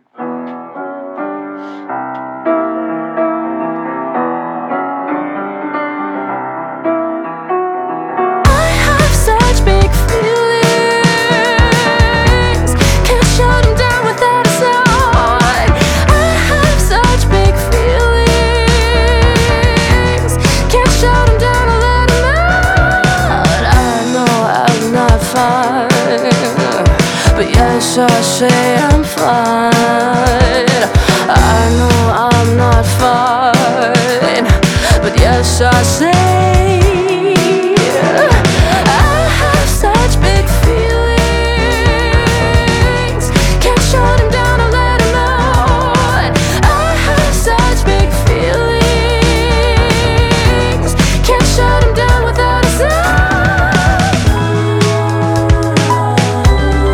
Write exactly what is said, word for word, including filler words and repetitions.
But yes, I say I'm fine. I know I'm not fine, but yes, I say